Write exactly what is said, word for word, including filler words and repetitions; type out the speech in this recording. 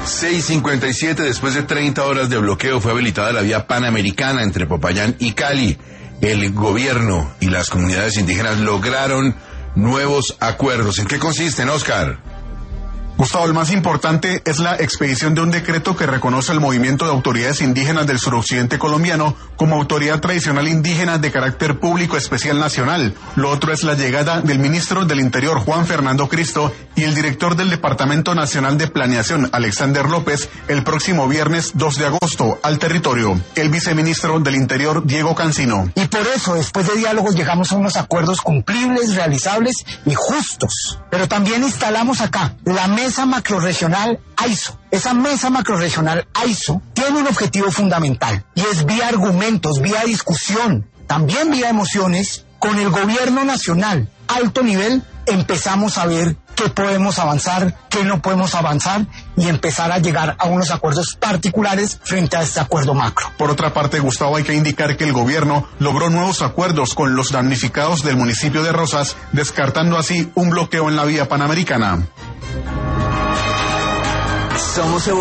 seis cincuenta y siete, después de treinta horas de bloqueo, fue habilitada la vía panamericana entre Popayán y Cali. El gobierno y las comunidades indígenas lograron nuevos acuerdos. ¿En qué consisten, Oscar? Gustavo, el más importante es la expedición de un decreto que reconoce el movimiento de autoridades indígenas del suroccidente colombiano como autoridad tradicional indígena de carácter público especial nacional. Lo otro es la llegada del ministro del Interior, Juan Fernando Cristo, y el director del Departamento Nacional de Planeación, Alexander López, el próximo viernes dos de agosto al territorio. El viceministro del Interior, Diego Cancino. Y por eso, después de diálogos, llegamos a unos acuerdos cumplibles, realizables y justos. Pero también instalamos acá la mesa macrorregional A I S O. Esa mesa macrorregional A I S O tiene un objetivo fundamental y es vía argumentos, vía discusión, también vía emociones, con el gobierno nacional, alto nivel, empezamos a ver qué podemos avanzar, qué no podemos avanzar y empezar a llegar a unos acuerdos particulares frente a este acuerdo macro. Por otra parte, Gustavo, hay que indicar que el gobierno logró nuevos acuerdos con los damnificados del municipio de Rosas, descartando así un bloqueo en la vía panamericana. Somos